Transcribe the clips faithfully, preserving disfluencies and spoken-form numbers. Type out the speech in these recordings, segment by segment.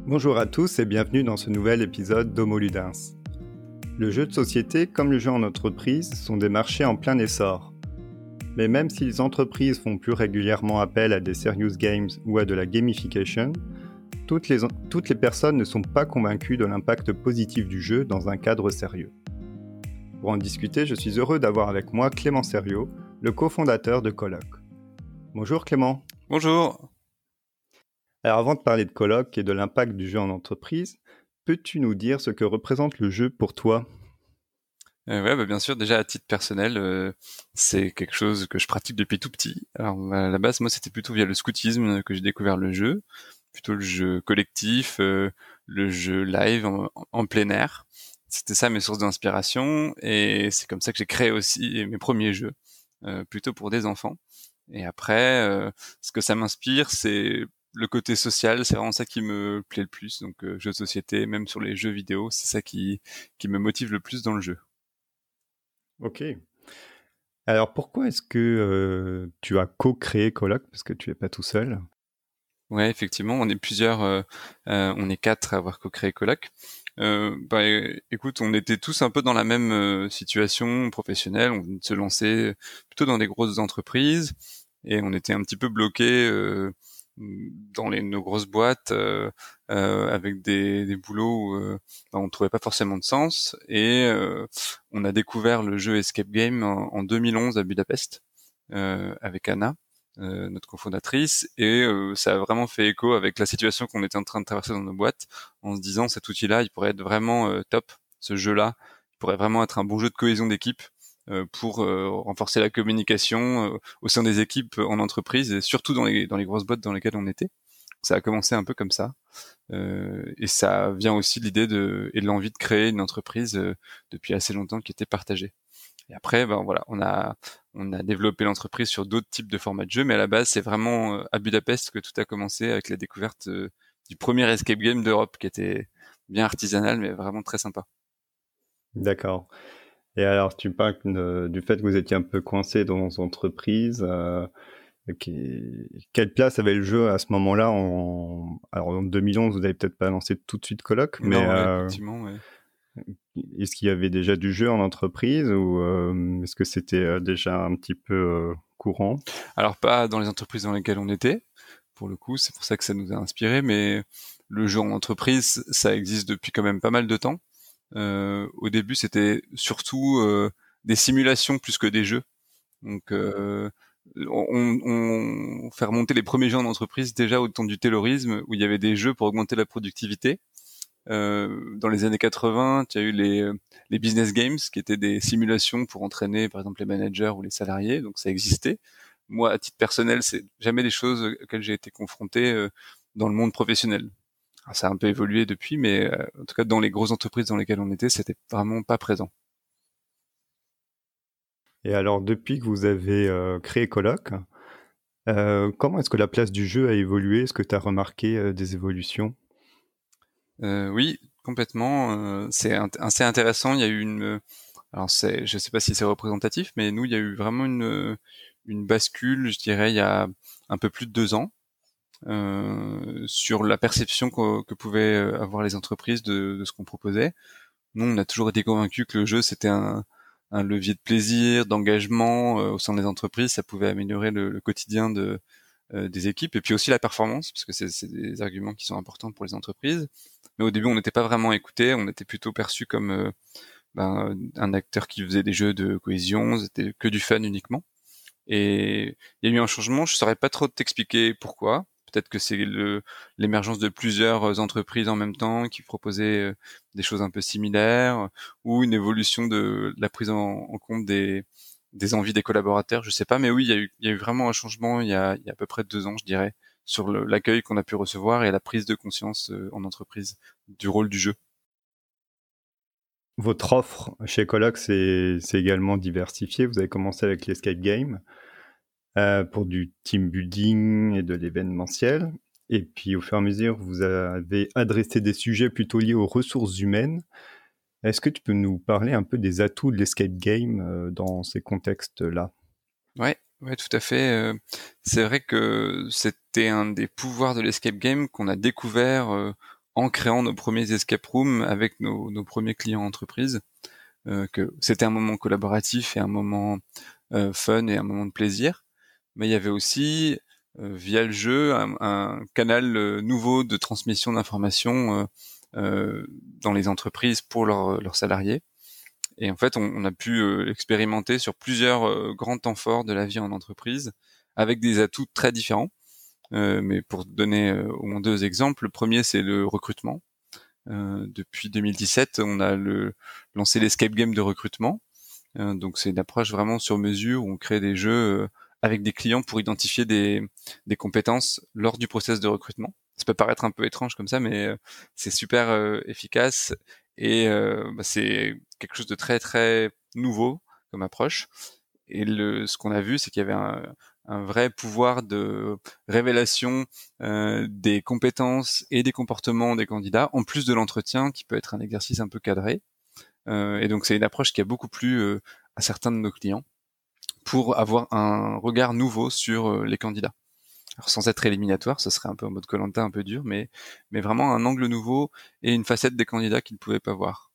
Bonjour à tous et bienvenue dans ce nouvel épisode d'Homo Ludens. Le jeu de société comme le jeu en entreprise sont des marchés en plein essor. Mais même si les entreprises font plus régulièrement appel à des serious games ou à de la gamification, toutes les, toutes les personnes ne sont pas convaincues de l'impact positif du jeu dans un cadre sérieux. Pour en discuter, je suis heureux d'avoir avec moi Clément Serriot, le cofondateur de Coloc. Bonjour Clément. Bonjour. Alors avant de parler de Coloc et de l'impact du jeu en entreprise, peux-tu nous dire ce que représente le jeu pour toi ? Euh, ouais, bah, bien sûr, déjà à titre personnel, euh, c'est quelque chose que je pratique depuis tout petit. Alors à la base, moi, c'était plutôt via le scoutisme que j'ai découvert le jeu, plutôt le jeu collectif, euh, le jeu live en, en plein air. C'était ça mes sources d'inspiration et c'est comme ça que j'ai créé aussi mes premiers jeux, euh, plutôt pour des enfants. Et après, euh, ce que ça m'inspire, c'est le côté social, c'est vraiment ça qui me plaît le plus. Donc euh, jeux de société, même sur les jeux vidéo, c'est ça qui qui me motive le plus dans le jeu. Ok. Alors pourquoi est-ce que euh, tu as co-créé Coloc, parce que tu n'es pas tout seul ? Ouais, effectivement, on est plusieurs, euh, euh, on est quatre à avoir co-créé Coloc. Euh, bah, é- écoute, on était tous un peu dans la même euh, situation professionnelle. On venait de se lancer plutôt dans des grosses entreprises et on était un petit peu bloqués euh, dans les, nos grosses boîtes euh, euh, avec des, des boulots où euh, bah, on trouvait pas forcément de sens. Et euh, on a découvert le jeu Escape Game en, en deux mille onze à Budapest euh, avec Anna. Euh, notre cofondatrice, et euh, ça a vraiment fait écho avec la situation qu'on était en train de traverser dans nos boîtes, en se disant cet outil-là, il pourrait être vraiment euh, top, ce jeu-là, il pourrait vraiment être un bon jeu de cohésion d'équipe euh, pour euh, renforcer la communication euh, au sein des équipes en entreprise et surtout dans les dans les grosses boîtes dans lesquelles on était. Ça a commencé un peu comme ça, euh, et ça vient aussi de l'idée de et de l'envie de créer une entreprise euh, depuis assez longtemps qui était partagée. Et après, ben voilà, on a on a développé l'entreprise sur d'autres types de formats de jeux, mais à la base, c'est vraiment euh, à Budapest que tout a commencé avec la découverte euh, du premier escape game d'Europe, qui était bien artisanal, mais vraiment très sympa. D'accord. Et alors tu parles de- du fait que vous étiez un peu coincé dans vos entreprises. Euh, qui- quelle place avait le jeu à ce moment-là en... Alors en deux mille onze, vous n'avez peut-être pas lancé tout de suite Coloc, mais Non, ouais, euh, effectivement, ouais. est-ce qu'il y avait déjà du jeu en entreprise ou euh, est-ce que c'était euh, déjà un petit peu euh, courant ? Alors pas dans les entreprises dans lesquelles on était, pour le coup, c'est pour ça que ça nous a inspiré, mais le jeu en entreprise, ça existe depuis quand même pas mal de temps. Euh, au début, c'était surtout euh, des simulations plus que des jeux. Donc, euh, on, on fait remonter les premiers jeux en entreprise déjà au temps du taylorisme, où il y avait des jeux pour augmenter la productivité. Euh, dans les années quatre-vingts, il y a eu les, les business games, qui étaient des simulations pour entraîner, par exemple, les managers ou les salariés. Donc, ça existait. Moi, à titre personnel, c'est jamais des choses auxquelles j'ai été confronté euh, dans le monde professionnel. Alors, ça a un peu évolué depuis, mais euh, en tout cas, dans les grosses entreprises dans lesquelles on était, c'était vraiment pas présent. Et alors depuis que vous avez euh, créé Coloc, euh, comment est-ce que la place du jeu a évolué ? Est-ce que tu as remarqué euh, des évolutions ? Euh, oui, complètement. Euh, c'est int- assez intéressant. Il y a eu une, alors c'est, je sais pas si c'est représentatif, mais nous, il y a eu vraiment une une bascule, je dirais, il y a un peu plus de deux ans, euh, sur la perception que, que pouvaient avoir les entreprises de, de ce qu'on proposait. Nous, on a toujours été convaincus que le jeu c'était un un levier de plaisir, d'engagement euh, au sein des entreprises. Ça pouvait améliorer le, le quotidien de euh, des équipes et puis aussi la performance, parce que c'est, c'est des arguments qui sont importants pour les entreprises. Mais au début, on n'était pas vraiment écouté, on était plutôt perçu comme euh, ben, un acteur qui faisait des jeux de cohésion, c'était que du fun uniquement. Et il y a eu un changement, je saurais pas trop t'expliquer pourquoi. Peut-être que c'est le, l'émergence de plusieurs entreprises en même temps qui proposaient euh, des choses un peu similaires, ou une évolution de la prise en, en compte des, des envies des collaborateurs, je sais pas. Mais oui, il y a eu, il y a eu vraiment un changement il y a, il y a à peu près deux ans, je dirais, sur le- l'accueil qu'on a pu recevoir et la prise de conscience euh, en entreprise du rôle du jeu. Votre offre chez Coloc s'est s'est également diversifiée. Vous avez commencé avec l'escape game euh, pour du team building et de l'événementiel. Et puis au fur et à mesure, vous avez adressé des sujets plutôt liés aux ressources humaines. Est-ce que tu peux nous parler un peu des atouts de l'escape game euh, dans ces contextes-là ? Ouais, ouais, tout à fait. euh, C'est vrai que c'était un des pouvoirs de l'escape game qu'on a découvert euh, en créant nos premiers escape rooms avec nos, nos premiers clients entreprises, euh, que c'était un moment collaboratif et un moment euh, fun et un moment de plaisir. Mais il y avait aussi, euh, via le jeu, un, un canal euh, nouveau de transmission d'informations euh, euh, dans les entreprises pour leurs leurs salariés. Et en fait, on, on a pu euh, expérimenter sur plusieurs euh, grands temps forts de la vie en entreprise, avec des atouts très différents. Euh, mais pour donner euh, au moins deux exemples, le premier, c'est le recrutement. Euh, depuis deux mille dix-sept, on a le, lancé l'escape game de recrutement. Euh, donc c'est une approche vraiment sur mesure où on crée des jeux euh, avec des clients pour identifier des, des compétences lors du process de recrutement. Ça peut paraître un peu étrange comme ça, mais euh, c'est super euh, efficace et euh, bah, c'est quelque chose de très très nouveau comme approche. Et le, ce qu'on a vu, c'est qu'il y avait un, un vrai pouvoir de révélation euh, des compétences et des comportements des candidats, en plus de l'entretien qui peut être un exercice un peu cadré. Euh, et donc c'est une approche qui a beaucoup plu euh, à certains de nos clients pour avoir un regard nouveau sur euh, les candidats. Alors, sans être éliminatoire, ce serait un peu en mode Koh-Lanta, un peu dur, mais, mais vraiment un angle nouveau et une facette des candidats qu'ils ne pouvaient pas voir.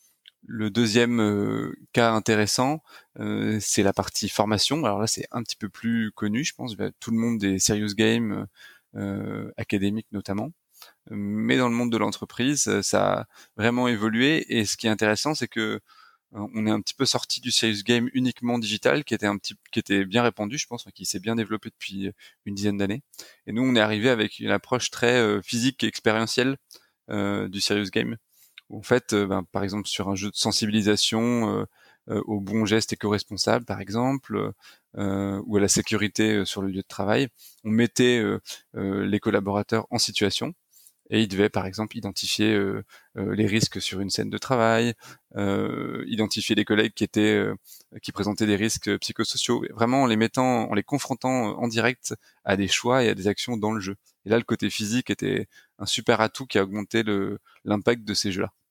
Le deuxième euh, cas intéressant, euh, c'est la partie formation. Alors là, c'est un petit peu plus connu, je pense. Tout le monde des serious games, euh, académiques notamment. Mais dans le monde de l'entreprise, ça a vraiment évolué. Et ce qui est intéressant, c'est que on est un petit peu sorti du serious game uniquement digital, qui était un petit, qui était bien répandu, je pense, qui s'est bien développé depuis une dizaine d'années. Et nous, on est arrivé avec une approche très euh, physique et expérientielle euh, du serious game. Où, en fait, euh, ben, par exemple, sur un jeu de sensibilisation euh, euh, aux bons gestes éco-responsables, par exemple, euh, ou à la sécurité euh, sur le lieu de travail, on mettait euh, euh, les collaborateurs en situation. Et il devait, par exemple, identifier euh, euh, les risques sur une scène de travail, euh, identifier les collègues qui étaient, euh, qui présentaient des risques psychosociaux, vraiment en les mettant, en les confrontant en direct à des choix et à des actions dans le jeu. Et là, le côté physique était un super atout qui a augmenté le, l'impact de ces jeux-là.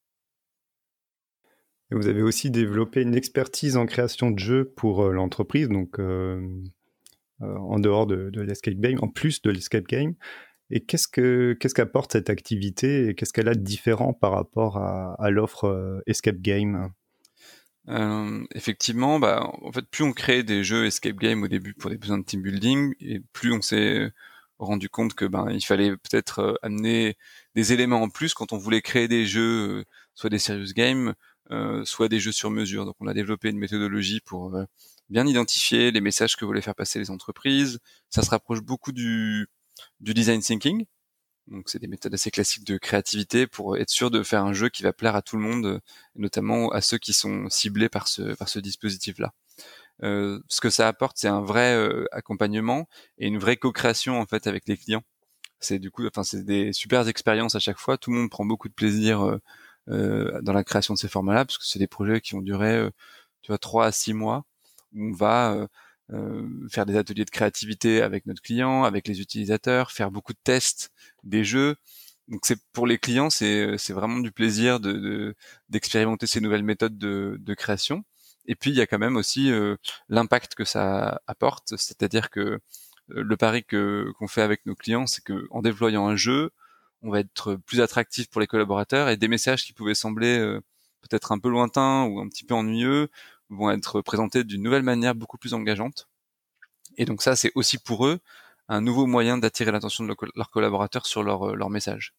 Et vous avez aussi développé une expertise en création de jeux pour euh, l'entreprise, donc euh, euh, en dehors de, de l'escape game, en plus de l'escape game. Et qu'est-ce que qu'est-ce qu'apporte cette activité et qu'est-ce qu'elle a de différent par rapport à, à l'offre euh, escape game? Euh, effectivement, bah, en fait, plus on crée des jeux escape game au début pour des besoins de team building, et plus on s'est rendu compte que ben il fallait peut-être euh, amener des éléments en plus quand on voulait créer des jeux, euh, soit des serious games, euh, soit des jeux sur mesure. Donc, on a développé une méthodologie pour euh, bien identifier les messages que voulaient faire passer les entreprises. Ça se rapproche beaucoup du du design thinking. Donc c'est des méthodes assez classiques de créativité pour être sûr de faire un jeu qui va plaire à tout le monde, notamment à ceux qui sont ciblés par ce par ce dispositif-là. Euh, ce que ça apporte, c'est un vrai euh, accompagnement et une vraie co-création en fait avec les clients. C'est du coup, enfin c'est des super expériences à chaque fois. Tout le monde prend beaucoup de plaisir euh, euh, dans la création de ces formats-là parce que c'est des projets qui ont duré, euh, tu vois, trois à six mois où on va euh, euh, faire des ateliers de créativité avec notre client, avec les utilisateurs, faire beaucoup de tests des jeux. Donc c'est pour les clients, c'est c'est vraiment du plaisir de, de d'expérimenter ces nouvelles méthodes de, de création. Et puis il y a quand même aussi euh, l'impact que ça apporte, c'est-à-dire que euh, le pari que qu'on fait avec nos clients, c'est que en déployant un jeu, on va être plus attractif pour les collaborateurs et des messages qui pouvaient sembler euh, peut-être un peu lointains ou un petit peu ennuyeux vont être présentés d'une nouvelle manière beaucoup plus engageante. Et donc ça, c'est aussi pour eux un nouveau moyen d'attirer l'attention de leurs collaborateurs sur leur, leur message.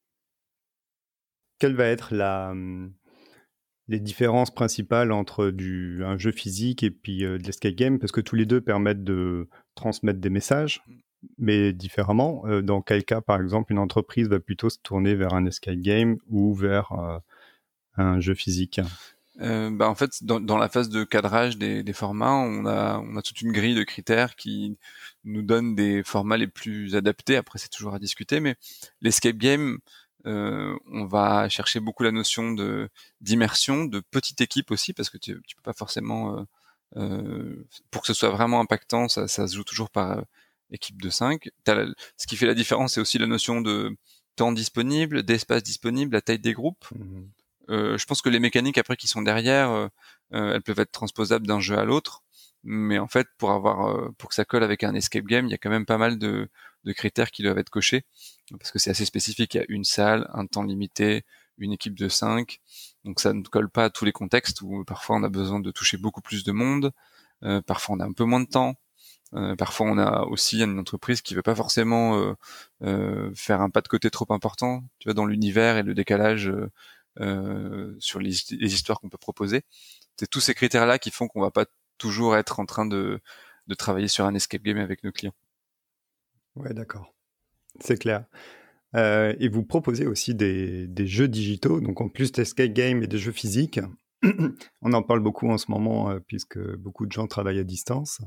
Quelle va être la, hum, les différences principales entre du, un jeu physique et puis euh, de l'escape game? Parce que tous les deux permettent de transmettre des messages, mais différemment. Euh, dans quel cas, par exemple, une entreprise va plutôt se tourner vers un escape game ou vers euh, un jeu physique? Euh, bah en fait, dans, dans la phase de cadrage des, des formats, on a, on a toute une grille de critères qui nous donne des formats les plus adaptés. Après, c'est toujours à discuter, mais l'escape game, euh, on va chercher beaucoup la notion de d'immersion, de petite équipe aussi, parce que tu, tu peux pas forcément, euh, euh, pour que ce soit vraiment impactant, ça, ça se joue toujours par euh, équipe de cinq. T'as la- ce qui fait la différence, c'est aussi la notion de temps disponible, d'espace disponible, la taille des groupes. Mmh. Euh, je pense que les mécaniques après qui sont derrière, euh, euh, elles peuvent être transposables d'un jeu à l'autre, Mais en fait, pour avoir, euh, pour que ça colle avec un escape game, il y a quand même pas mal de, de critères qui doivent être cochés, parce que c'est assez spécifique. Il y a une salle, un temps limité, une équipe de cinq, donc ça ne colle pas à tous les contextes où parfois on a besoin de toucher beaucoup plus de monde, euh, parfois on a un peu moins de temps, euh, parfois on a aussi une entreprise qui veut pas forcément euh, euh, faire un pas de côté trop important, tu vois, dans l'univers et le décalage euh, euh, sur les, les histoires qu'on peut proposer. C'est tous ces critères-là qui font qu'on va pas toujours être en train de, de travailler sur un escape game avec nos clients. Ouais, d'accord. C'est clair. Euh, et vous proposez aussi des, des jeux digitaux, donc en plus d'escape game et des jeux physiques. On en parle beaucoup en ce moment, euh, puisque beaucoup de gens travaillent à distance.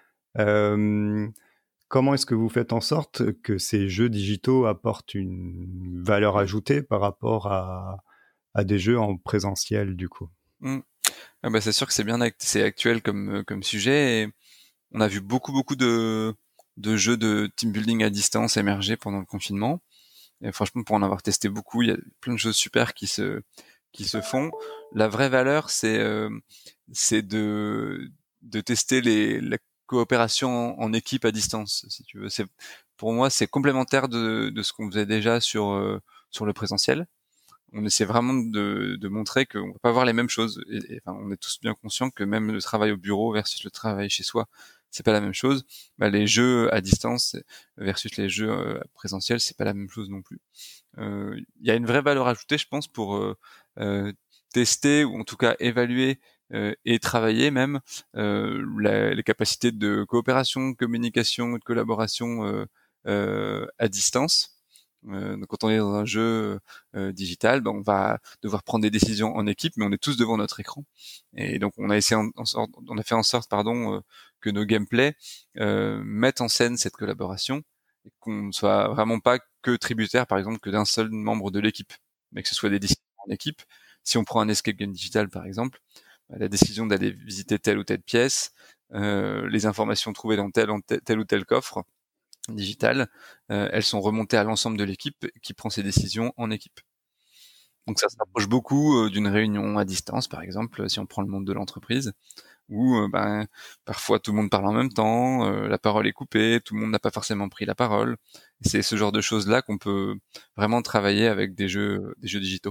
Euh, comment est-ce que vous faites en sorte que ces jeux digitaux apportent une valeur ajoutée par rapport à, à des jeux en présentiel, du coup? Mm. Ah bah c'est sûr que c'est bien act- c'est actuel comme euh, comme sujet et on a vu beaucoup beaucoup de de jeux de team building à distance émerger pendant le confinement. Et franchement, pour en avoir testé beaucoup, il y a plein de choses super qui se qui se font. La vraie valeur, c'est euh, c'est de de tester les la coopération en, en équipe à distance, si tu veux. C'est pour moi, c'est complémentaire de de ce qu'on faisait déjà sur euh, sur le présentiel. On essaie vraiment de, de montrer qu'on va pas voir les mêmes choses. Et, et, enfin, on est tous bien conscients que même le travail au bureau versus le travail chez soi, c'est pas la même chose. Bah, les jeux à distance versus les jeux euh, présentiels, c'est pas la même chose non plus. Euh, Il y a une vraie valeur ajoutée, je pense, pour euh, euh, tester ou en tout cas évaluer euh, et travailler même euh, la- les capacités de coopération, de communication et de collaboration euh, euh, à distance. Euh, donc quand on est dans un jeu euh, digital, ben on va devoir prendre des décisions en équipe, mais on est tous devant notre écran. Et donc on a essayé, en, en sorte, on a fait en sorte, pardon, euh, que nos gameplays euh, mettent en scène cette collaboration, et qu'on ne soit vraiment pas que tributaire, par exemple, que d'un seul membre de l'équipe, mais que ce soit des décisions en équipe. Si on prend un escape game digital, par exemple, bah, la décision d'aller visiter telle ou telle pièce, euh, les informations trouvées dans tel, tel, tel ou tel coffre digital, euh, elles sont remontées à l'ensemble de l'équipe qui prend ses décisions en équipe. Donc ça se rapproche beaucoup euh, d'une réunion à distance, par exemple, si on prend le monde de l'entreprise, où euh, ben, parfois tout le monde parle en même temps, euh, la parole est coupée, tout le monde n'a pas forcément pris la parole. C'est ce genre de choses-là qu'on peut vraiment travailler avec des jeux, des jeux digitaux.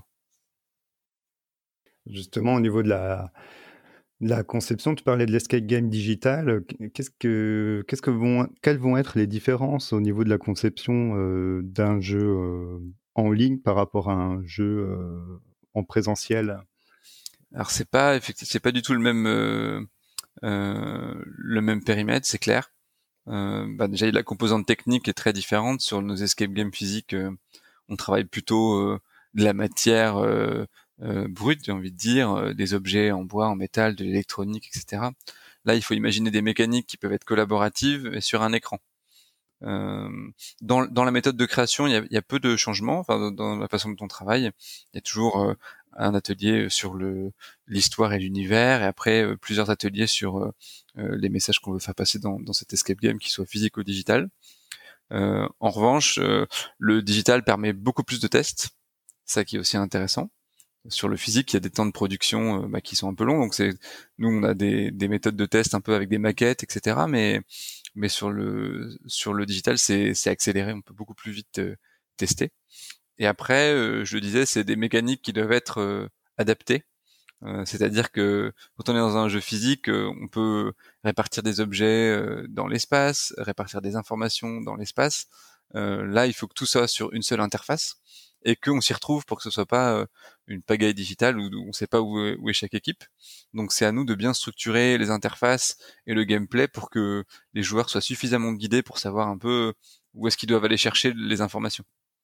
Justement, au niveau de la, de la conception, tu parlais de l'escape game digital. Qu'est-ce que, qu'est-ce que vont, quelles vont être les différences au niveau de la conception euh, d'un jeu euh, en ligne par rapport à un jeu euh, en présentiel? Alors c'est pas effectivement, c'est pas du tout le même euh, euh, le même périmètre, c'est clair. Euh, bah déjà, la composante technique est très différente. Sur nos escape games physiques, euh, on travaille plutôt euh, de la matière euh, euh, brute, j'ai envie de dire, euh, des objets en bois, en métal, de l'électronique, et cetera. Là, il faut imaginer des mécaniques qui peuvent être collaboratives et sur un écran. Euh, dans, dans la méthode de création, il y a, il y a peu de changements. Enfin, dans, dans la façon dont on travaille, il y a toujours euh, un atelier sur le l'histoire et l'univers, et après euh, plusieurs ateliers sur euh, euh, les messages qu'on veut faire passer dans, dans cet escape game, qui soit physique ou digital. Euh, en revanche, euh, le digital permet beaucoup plus de tests, ça qui est aussi intéressant. Sur le physique, il y a des temps de production euh, bah, qui sont un peu longs, donc c'est nous on a des, des méthodes de test un peu avec des maquettes, et cetera. Mais mais sur le sur le digital, c'est c'est accéléré, on peut beaucoup plus vite euh, tester. Et après, euh, je le disais, c'est des mécaniques qui doivent être euh, adaptées. Euh, c'est-à-dire que quand on est dans un jeu physique, euh, on peut répartir des objets euh, dans l'espace, répartir des informations dans l'espace. Euh, là, il faut que tout soit sur une seule interface et qu'on s'y retrouve pour que ce soit pas euh, une pagaille digitale où on ne sait pas où est, où est chaque équipe. Donc c'est à nous de bien structurer les interfaces et le gameplay pour que les joueurs soient suffisamment guidés pour savoir un peu où est-ce qu'ils doivent aller chercher les informations.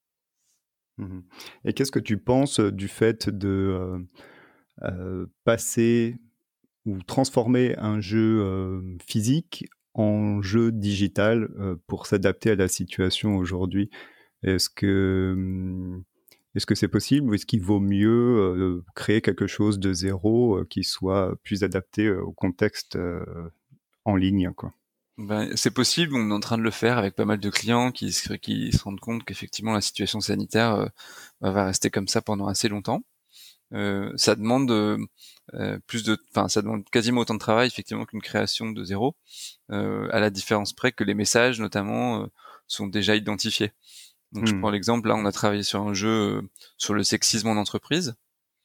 Mhm. Et qu'est-ce que tu penses du fait de euh, euh, passer ou transformer un jeu euh, physique en jeu digital euh, pour s'adapter à la situation aujourd'hui? Est-ce que hum, est-ce que c'est possible ou est-ce qu'il vaut mieux euh, créer quelque chose de zéro euh, qui soit plus adapté euh, au contexte euh, en ligne, quoi? Ben, c'est possible, on est en train de le faire avec pas mal de clients qui se, qui se rendent compte qu'effectivement la situation sanitaire euh, va rester comme ça pendant assez longtemps. Euh, ça demande euh, euh, plus de, enfin, ça demande quasiment autant de travail effectivement qu'une création de zéro, euh, à la différence près que les messages notamment euh, sont déjà identifiés. Donc je Hmm. prends l'exemple, là on a travaillé sur un jeu euh, sur le sexisme en entreprise,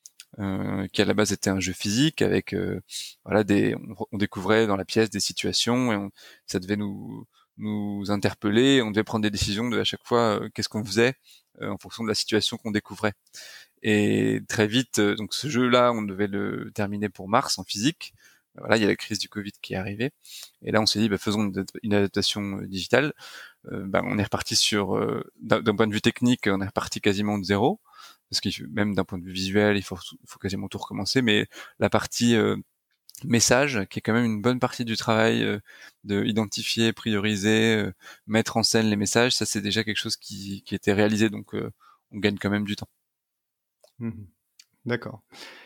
euh, qui à la base était un jeu physique avec euh, voilà des, on, on découvrait dans la pièce des situations et on, ça devait nous nous interpeller, on devait prendre des décisions de à chaque fois euh, qu'est-ce qu'on faisait euh, en fonction de la situation qu'on découvrait. Et très vite, euh, donc ce jeu-là, on devait le terminer pour mars en physique. Voilà, il y a la crise du Covid qui est arrivée. Et là, on s'est dit, bah, faisons une, une adaptation euh, digitale. Euh, bah, on est reparti sur, euh, d'un, d'un point de vue technique, on est reparti quasiment de zéro. Parce que même d'un point de vue visuel, il faut, il faut quasiment tout recommencer. Mais la partie euh, message, qui est quand même une bonne partie du travail euh, de identifier, prioriser, euh, mettre en scène les messages, ça c'est déjà quelque chose qui, qui était réalisé. Donc, euh, on gagne quand même du temps. Mhm. D'accord.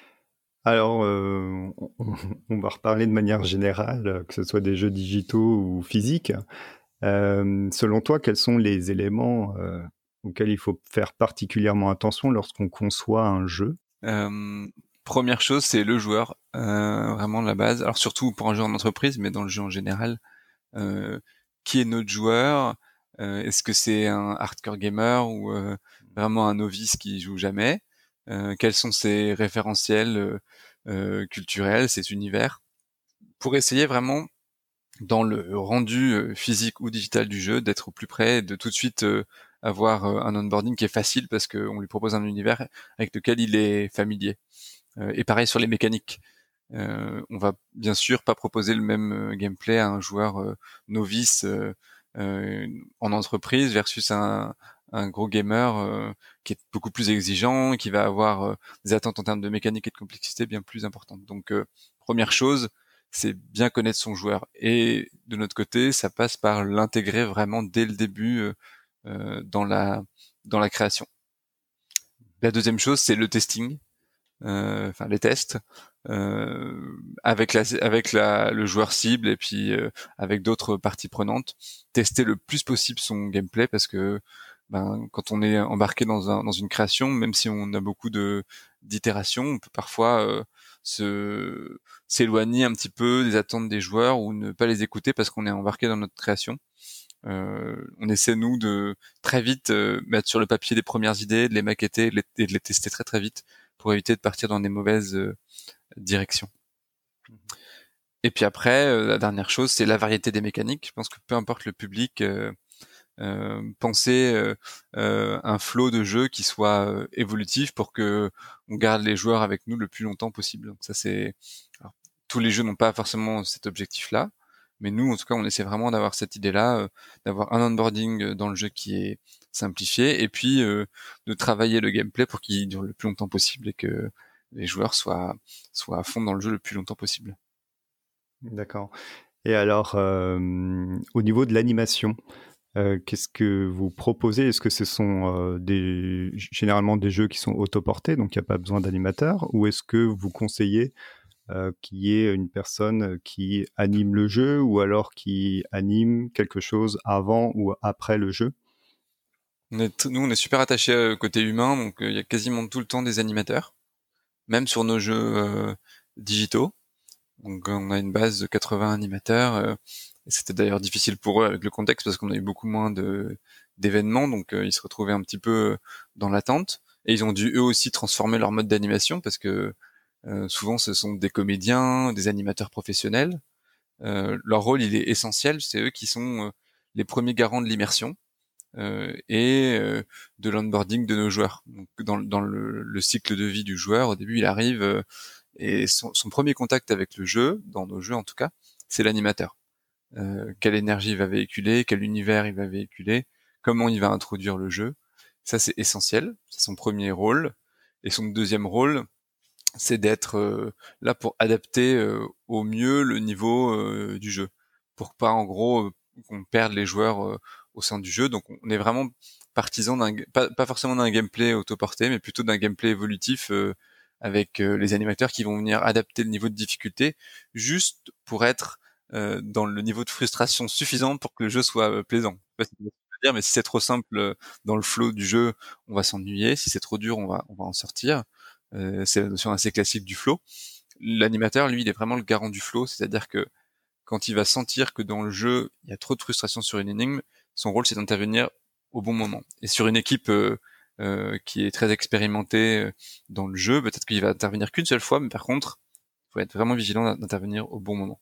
Alors, euh, on, on va reparler de manière générale, que ce soit des jeux digitaux ou physiques. Euh, selon toi, quels sont les éléments euh, auxquels il faut faire particulièrement attention lorsqu'on conçoit un jeu? Euh, Première chose, c'est le joueur, euh, vraiment la base. Alors surtout pour un jeu en entreprise, mais dans le jeu en général, euh, qui est notre joueur? Euh, Est-ce que c'est un hardcore gamer ou euh, vraiment un novice qui joue jamais? Euh, quels sont ses référentiels euh, euh, culturels, ses univers? Pour essayer vraiment dans le rendu euh, physique ou digital du jeu d'être au plus près, et de tout de suite euh, avoir euh, un onboarding qui est facile parce qu'on lui propose un univers avec lequel il est familier. Euh, et pareil sur les mécaniques. Euh, on va bien sûr pas proposer le même euh, gameplay à un joueur euh, novice euh, euh, en entreprise versus un, un gros gamer euh, qui est beaucoup plus exigeant, qui va avoir euh, des attentes en termes de mécanique et de complexité bien plus importantes. Donc euh, première chose, c'est bien connaître son joueur. Et de notre côté, ça passe par l'intégrer vraiment dès le début euh, euh, dans la dans la création. La deuxième chose, c'est le testing, euh, enfin les tests euh, avec la avec la le joueur cible et puis euh, avec d'autres parties prenantes, tester le plus possible son gameplay parce que ben quand on est embarqué dans un dans une création, même si on a beaucoup de d'itérations, on peut parfois euh, se s'éloigner un petit peu des attentes des joueurs ou ne pas les écouter parce qu'on est embarqué dans notre création. Euh, on essaie nous de très vite euh, mettre sur le papier des premières idées, de les maqueter de les, et de les tester très très vite pour éviter de partir dans des mauvaises euh, directions. Et puis après, euh, la dernière chose, c'est la variété des mécaniques. Je pense que peu importe le public, euh, euh, penser euh, euh, un flow de jeu qui soit euh, évolutif pour que on garde les joueurs avec nous le plus longtemps possible. Donc ça c'est, alors, tous les jeux n'ont pas forcément cet objectif-là, mais nous en tout cas on essaie vraiment d'avoir cette idée-là, euh, d'avoir un onboarding euh, dans le jeu qui est simplifié et puis euh, de travailler le gameplay pour qu'il dure le plus longtemps possible et que les joueurs soient soient à fond dans le jeu le plus longtemps possible. D'accord. Et alors, euh, au niveau de l'animation, euh, qu'est-ce que vous proposez? Est-ce que ce sont euh, des, généralement des jeux qui sont autoportés, donc il n'y a pas besoin d'animateur, ou est-ce que vous conseillez euh, qu'il y ait une personne qui anime le jeu, ou alors qui anime quelque chose avant ou après le jeu? On est, nous on est super attachés au côté humain, donc euh, il y a quasiment tout le temps des animateurs, même sur nos jeux euh, digitaux. Donc euh, on a une base de quatre-vingts animateurs. Euh, et c'était d'ailleurs difficile pour eux avec le contexte parce qu'on a eu beaucoup moins de d'événements, donc euh, ils se retrouvaient un petit peu dans l'attente. Et ils ont dû eux aussi transformer leur mode d'animation parce que euh, souvent ce sont des comédiens, des animateurs professionnels. Euh, leur rôle il est essentiel, c'est eux qui sont euh, les premiers garants de l'immersion euh, et euh, de l'onboarding de nos joueurs. Donc dans, dans le, le cycle de vie du joueur, au début il arrive euh, et son, son premier contact avec le jeu, dans nos jeux en tout cas, c'est l'animateur. Euh, quelle énergie il va véhiculer, quel univers il va véhiculer, comment il va introduire le jeu. Ça c'est essentiel, c'est son premier rôle. Et son deuxième rôle, c'est d'être euh, là pour adapter euh, au mieux le niveau euh, du jeu, pour pas en gros euh, qu'on perde les joueurs euh, au sein du jeu. Donc on est vraiment partisan d'un pas, pas forcément d'un gameplay autoporté, mais plutôt d'un gameplay évolutif euh, avec euh, les animateurs qui vont venir adapter le niveau de difficulté juste pour être euh, dans le niveau de frustration suffisant pour que le jeu soit euh, plaisant. Je sais pas si tu vois ce que je veux dire, mais si c'est trop simple euh, dans le flow du jeu, on va s'ennuyer. Si c'est trop dur, on va on va en sortir. Euh, c'est la notion assez classique du flow. l'animateur, lui, il est vraiment le garant du flow, c'est-à-dire que quand il va sentir que dans le jeu, il y a trop de frustration sur une énigme, son rôle, c'est d'intervenir au bon moment. Et sur une équipe euh, euh, qui est très expérimentée euh, dans le jeu, peut-être qu'il va intervenir qu'une seule fois, mais par contre, il faut être vraiment vigilant d'intervenir au bon moment.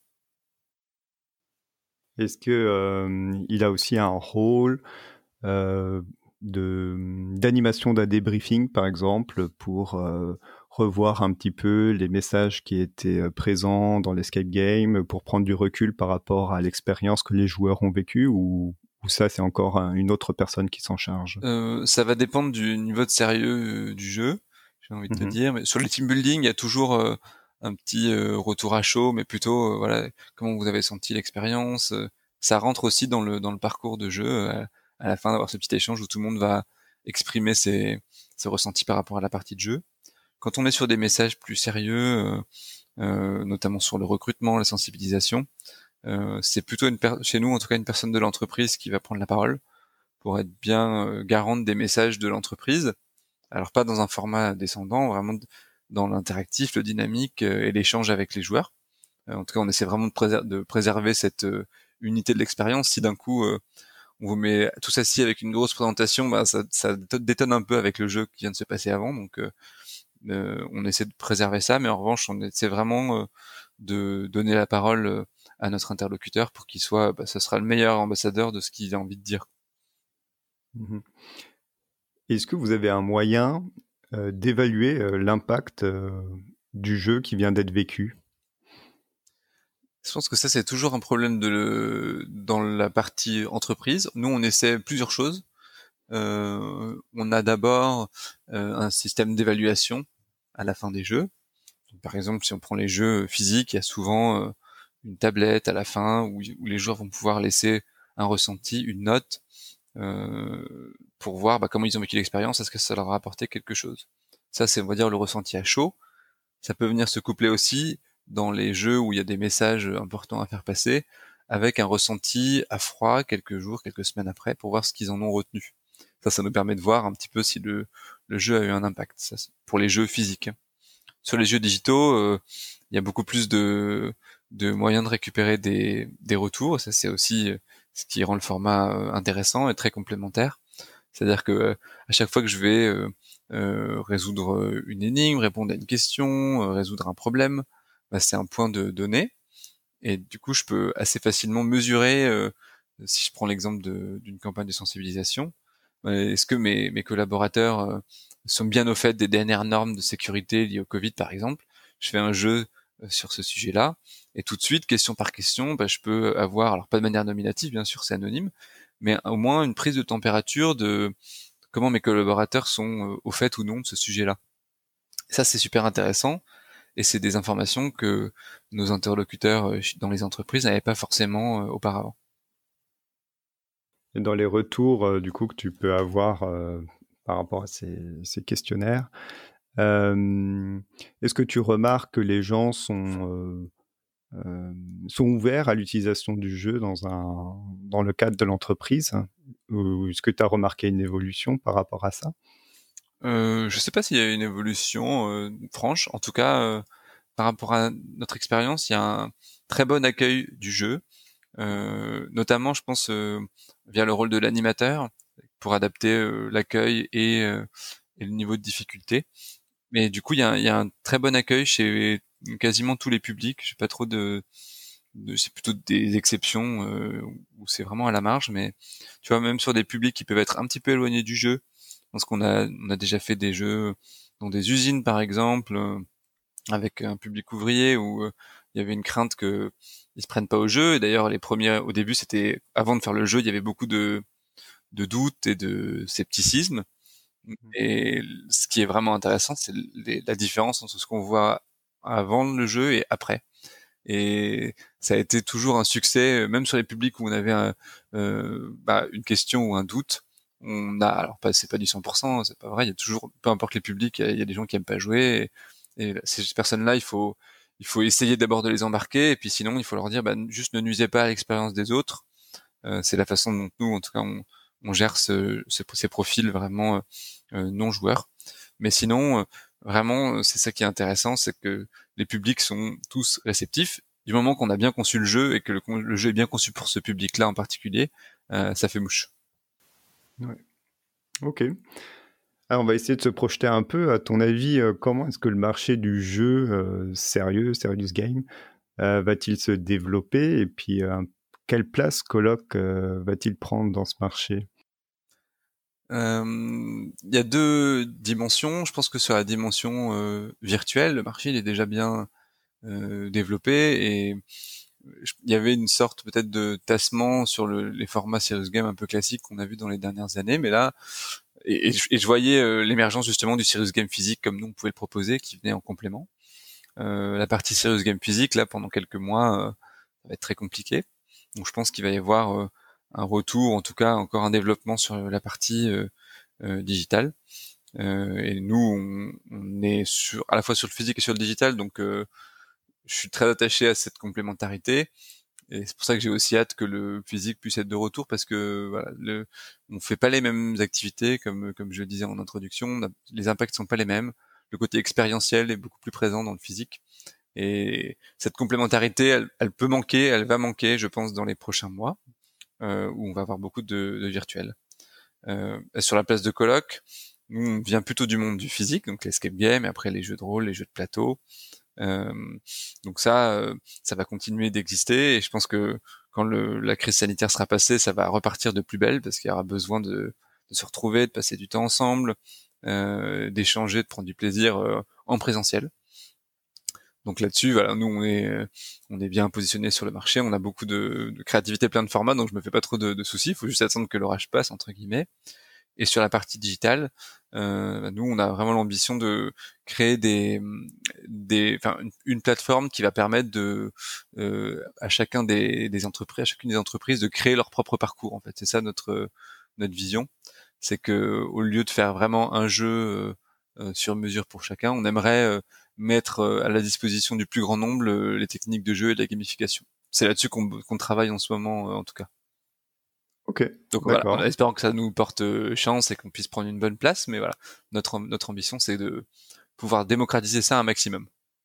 Est-ce que euh, il a aussi un rôle euh, de d'animation d'un débriefing, par exemple, pour euh, revoir un petit peu les messages qui étaient présents dans l'escape game, pour prendre du recul par rapport à l'expérience que les joueurs ont vécue, ou, ou ça, c'est encore un, une autre personne qui s'en charge? Euh, ça va dépendre du niveau de sérieux euh, du jeu, j'ai envie de te Mm-hmm. dire. Mais sur les team building, il y a toujours euh, un petit euh, retour à chaud, mais plutôt, euh, voilà, comment vous avez senti l'expérience. euh, ça rentre aussi dans le dans le parcours de jeu, euh, à la fin d'avoir ce petit échange où tout le monde va exprimer ses, ses ressentis par rapport à la partie de jeu. Quand on est sur des messages plus sérieux, euh, euh, notamment sur le recrutement, la sensibilisation, euh, c'est plutôt une per- chez nous en tout cas une personne de l'entreprise qui va prendre la parole pour être bien euh, garante des messages de l'entreprise. Alors pas dans un format descendant, vraiment dans l'interactif, le dynamique euh, et l'échange avec les joueurs. Euh, en tout cas, on essaie vraiment de, préser- de préserver cette euh, unité de l'expérience. Si d'un coup euh, on vous met tous assis avec une grosse présentation, bah, ça, ça détonne un peu avec le jeu qui vient de se passer avant. Donc euh, euh, on essaie de préserver ça, mais en revanche, on essaie vraiment euh, de donner la parole euh, à notre interlocuteur pour qu'il soit, bah, ça sera le meilleur ambassadeur de ce qu'il a envie de dire. Mm-hmm. Est-ce que vous avez un moyen euh, d'évaluer euh, l'impact euh, du jeu qui vient d'être vécu? Je pense que ça, c'est toujours un problème de le... dans la partie entreprise. Nous, on essaie plusieurs choses. Euh, on a d'abord euh, un système d'évaluation à la fin des jeux. Par exemple, si on prend les jeux physiques, il y a souvent euh, une tablette à la fin où, où les joueurs vont pouvoir laisser un ressenti, une note, euh, pour voir bah, comment ils ont vécu l'expérience, est-ce que ça leur a apporté quelque chose. Ça, c'est, on va dire, le ressenti à chaud. Ça peut venir se coupler aussi dans les jeux où il y a des messages importants à faire passer, avec un ressenti à froid quelques jours, quelques semaines après, pour voir ce qu'ils en ont retenu. Ça, ça nous permet de voir un petit peu si le, le jeu a eu un impact. Ça, pour les jeux physiques. Sur les jeux digitaux, euh, il y a beaucoup plus de, de moyens de récupérer des, des retours. Ça, c'est aussi ce qui rend le format euh, intéressant et très complémentaire. C'est-à-dire que euh, à chaque fois que je vais euh, euh, résoudre une énigme, répondre à une question, euh, résoudre un problème, bah, c'est un point de données. Et du coup, je peux assez facilement mesurer, euh, si je prends l'exemple de- d'une campagne de sensibilisation, euh, est-ce que mes, mes collaborateurs euh, sont bien au fait des dernières normes de sécurité liées au Covid, par exemple. Je fais un jeu euh, sur ce sujet-là, et tout de suite, question par question, bah, je peux avoir, alors pas de manière nominative, bien sûr, c'est anonyme, mais au moins une prise de température de comment mes collaborateurs sont euh, au fait ou non de ce sujet-là. Ça, c'est super intéressant, et c'est des informations que nos interlocuteurs euh, dans les entreprises n'avaient pas forcément euh, auparavant. Et dans les retours euh, du coup que tu peux avoir euh, par rapport à ces, ces questionnaires, euh, est-ce que tu remarques que les gens sont, euh, euh, sont ouverts à l'utilisation du jeu dans, un, dans le cadre de l'entreprise? Ou est-ce que tu as remarqué une évolution par rapport à ça? Euh, je sais pas s'il y a une évolution euh, franche. En tout cas, euh, par rapport à notre expérience, il y a un très bon accueil du jeu, euh, notamment, je pense, euh, via le rôle de l'animateur pour adapter euh, l'accueil et, euh, et le niveau de difficulté. Mais du coup, il y a, il y a un très bon accueil chez quasiment tous les publics. J'ai pas trop de, de c'est plutôt des exceptions euh, où c'est vraiment à la marge, mais tu vois, même sur des publics qui peuvent être un petit peu éloignés du jeu, parce qu'on a, on a déjà fait des jeux dans des usines, par exemple, euh, avec un public ouvrier où euh, il y avait une crainte que ils se prennent pas au jeu. Et d'ailleurs, les premiers, au début, c'était avant de faire le jeu, il y avait beaucoup de, de doutes et de scepticisme. Et ce qui est vraiment intéressant, c'est les- la différence entre ce qu'on voit avant le jeu et après. Et ça a été toujours un succès, même sur les publics où on avait un, euh, bah, une question ou un doute. On a, alors pas, c'est pas du cent pour cent, c'est pas vrai. Il y a toujours, peu importe les publics, il y a, il y a des gens qui aiment pas jouer. Et, et ces personnes-là, il faut, il faut essayer d'abord de les embarquer. Et puis sinon, il faut leur dire, bah, juste ne nuisez pas à l'expérience des autres. Euh, c'est la façon dont nous, en tout cas, on, on gère ce, ce- ces profils vraiment euh, euh, non joueurs. Mais sinon, euh, vraiment, c'est ça qui est intéressant, c'est que les publics sont tous réceptifs. Du moment qu'on a bien conçu le jeu et que le, le jeu est bien conçu pour ce public-là en particulier, euh, ça fait mouche. Ouais. Ok. Alors, on va essayer de se projeter un peu. À ton avis, euh, comment est-ce que le marché du jeu euh, sérieux, serious game, euh, va-t-il se développer? Et puis, euh, quelle place Coloc euh, va-t-il prendre dans ce marché? Euh, Il y a deux dimensions. Je pense que sur la dimension euh, virtuelle, le marché il est déjà bien euh, développé et il y avait une sorte peut-être de tassement sur le, les formats serious game un peu classiques qu'on a vu dans les dernières années, mais là et, et, je, et je voyais euh, l'émergence justement du serious game physique comme nous on pouvait le proposer, qui venait en complément. Euh, la partie serious game physique là pendant quelques mois euh, ça va être très compliqué. Donc je pense qu'il va y avoir euh, un retour, en tout cas encore un développement sur la partie euh, euh, digitale. Euh, et nous on, on est sur à la fois sur le physique et sur le digital, donc euh, je suis très attaché à cette complémentarité. Et c'est pour ça que j'ai aussi hâte que le physique puisse être de retour, parce que voilà, le, on fait pas les mêmes activités, comme comme je le disais en introduction, les impacts sont pas les mêmes. Le côté expérientiel est beaucoup plus présent dans le physique, et cette complémentarité, elle, elle peut manquer, elle va manquer, je pense, dans les prochains mois, euh, où on va avoir beaucoup de, de virtuel. Euh, sur la place de Coloc, nous on vient plutôt du monde du physique, donc l'escape game, et après les jeux de rôle, les jeux de plateau. Euh, donc ça, euh, ça va continuer d'exister, et je pense que quand le, la crise sanitaire sera passée, ça va repartir de plus belle, parce qu'il y aura besoin de, de se retrouver, de passer du temps ensemble, euh, d'échanger, de prendre du plaisir euh, en présentiel. Donc là-dessus, voilà, nous on est on est bien positionné sur le marché, on a beaucoup de, de créativité, plein de formats, donc je me fais pas trop de, de soucis. Il faut juste attendre que l'orage passe entre guillemets. Et sur la partie digitale, euh, nous, on a vraiment l'ambition de créer des, des, enfin, une, une plateforme qui va permettre de, euh, à chacun des, des entreprises, à chacune des entreprises, de créer leur propre parcours. En fait, c'est ça notre notre vision. C'est que au lieu de faire vraiment un jeu euh, sur mesure pour chacun, on aimerait euh, mettre euh, à la disposition du plus grand nombre le, les techniques de jeu et de la gamification. C'est là-dessus qu'on qu'on travaille en ce moment, euh, en tout cas. Ok, Donc voilà, en d'accord. espérant que ça nous porte chance et qu'on puisse prendre une bonne place, mais voilà, notre notre ambition c'est de pouvoir démocratiser ça un maximum.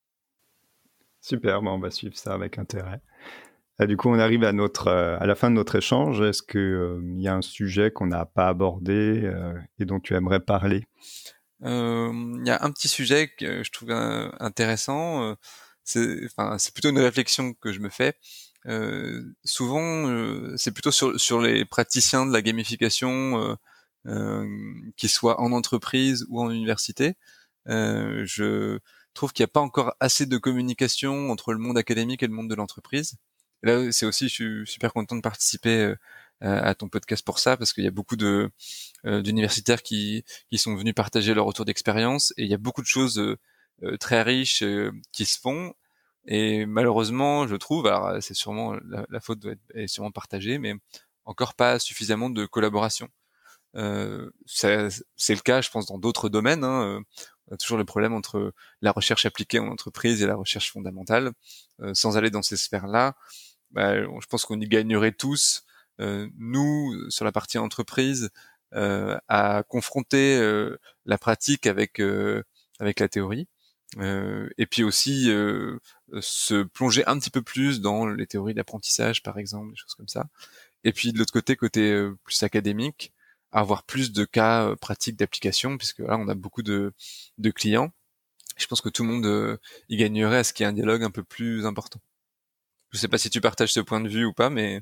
Super, bon, on va suivre ça avec intérêt. Et du coup, on arrive à, notre, euh, à la fin de notre échange. Est-ce qu'il euh, y a un sujet qu'on n'a pas abordé euh, et dont tu aimerais parler? Il euh, y a un petit sujet que je trouve euh, intéressant. Euh, c'est, enfin, c'est plutôt une réflexion que je me fais. Euh, souvent, euh, c'est plutôt sur sur les praticiens de la gamification, euh, euh, qu'ils soient en entreprise ou en université. Euh, je trouve qu'il n'y a pas encore assez de communication entre le monde académique et le monde de l'entreprise. Et là, c'est aussi, je suis super content de participer euh, à ton podcast pour ça, parce qu'il y a beaucoup de euh, d'universitaires qui qui sont venus partager leur retour d'expérience, et il y a beaucoup de choses euh, euh, très riches euh, qui se font. Et malheureusement, je trouve, alors c'est sûrement la, la faute doit être est sûrement partagée, mais encore pas suffisamment de collaboration. Euh, c'est, c'est le cas, je pense, dans d'autres domaines. Hein. On a toujours le problème entre la recherche appliquée en entreprise et la recherche fondamentale. Euh, sans aller dans ces sphères-là, bah, je pense qu'on y gagnerait tous. Euh, nous, sur la partie entreprise, euh, à confronter euh, la pratique avec euh, avec la théorie, euh, et puis aussi euh, se plonger un petit peu plus dans les théories d'apprentissage, par exemple, des choses comme ça. Et puis de l'autre côté, côté euh, plus académique, avoir plus de cas euh, pratiques d'application, puisque là on a beaucoup de, de clients. Je pense que tout le monde euh, y gagnerait à ce qu'il y ait un dialogue un peu plus important. Je sais pas si tu partages ce point de vue ou pas, mais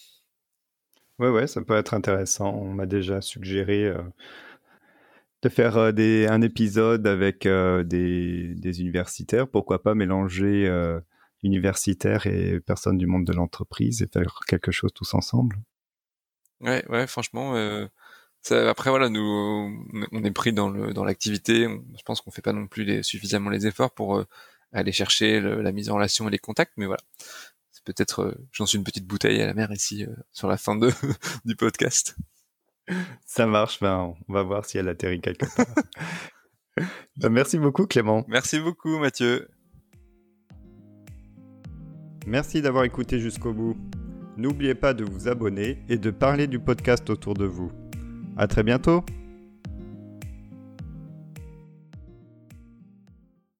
Ouais, ouais, ça peut être intéressant. On m'a déjà suggéré euh, de faire euh, des, un épisode avec euh, des, des universitaires. Pourquoi pas mélanger euh, universitaires et personnes du monde de l'entreprise et faire quelque chose tous ensemble. ouais, ouais, franchement, euh, ça, après voilà, nous, on est pris dans le dans l'activité. On- Je pense qu'on fait pas non plus les, suffisamment les efforts pour euh, aller chercher le- la mise en relation et les contacts, mais voilà, c'est peut-être, euh, j'en suis une petite bouteille à la mer ici euh, sur la fin de du podcast. Ça marche, ben, on va voir si elle atterrit quelque part. Ben, merci beaucoup Clément. Merci beaucoup, Mathieu. Merci d'avoir écouté jusqu'au bout. N'oubliez pas de vous abonner et de parler du podcast autour de vous. À très bientôt.